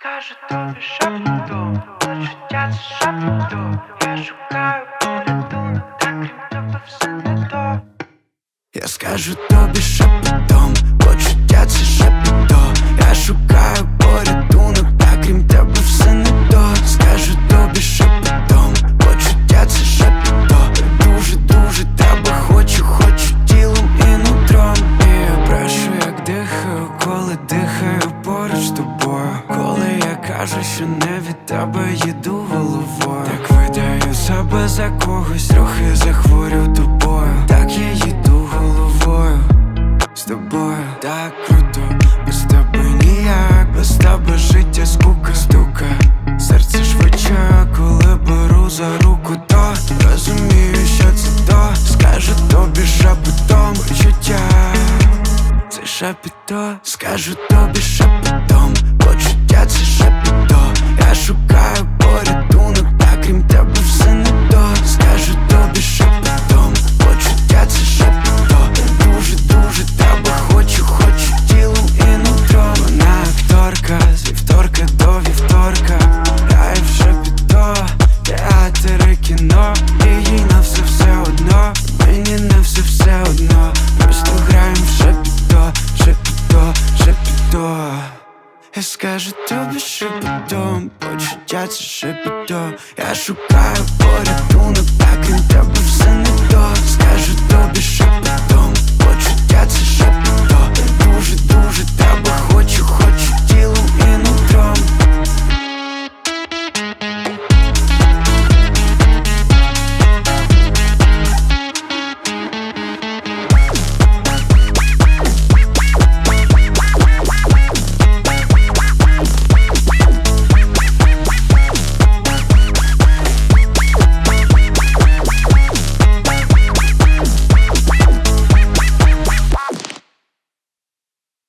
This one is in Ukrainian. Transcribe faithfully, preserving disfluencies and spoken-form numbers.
Скажу тобі шепотом, почуття це шепотом. Я шукаю порятунок, та крім тебе все не то. Я скажу тобі шепотом, почуття це шепотом. Я шукаю порятунок, та крім тебе все не то. Скажу тобі шепотом, почуття це шепотом. Дуже-дуже тебе хочу, хочу тілом і нутром. І я брешу, як дихаю, коли дихаю поруч з тобою. Коли я кажу, що не від тебе їду головою. Так видаю себе за когось, трохи захворів тобою. Так я їду головою з тобою. Так круто, без тебе ніяк. Без тебе життя скука, стука. Серце швидше, коли беру за руку, то розумію, що це то. Скажу тобі шепотом, почуття це шепіто. Скажу тобі шепотом, почуття це шепіто. Я шукаю порятунок, та крім тебе все не то. Скажу тобі шепотом, почуття це шепіто. Дуже-дуже тебе хочу, хочу тілом і нутром. Вона акторка, з вівторка до вівторка. Грає в шепіто, театр і кіно. І їй на все все одно, мені на все все одно. Просто граєм в шепіто, шепіто, шепіто. Я скажу тобі шепотом, почуття це шепіто. Я шукаю порятунок, та крім тебе все не то. Скажу тобі шепотом, почуття це шепіто. Дуже-дуже тебе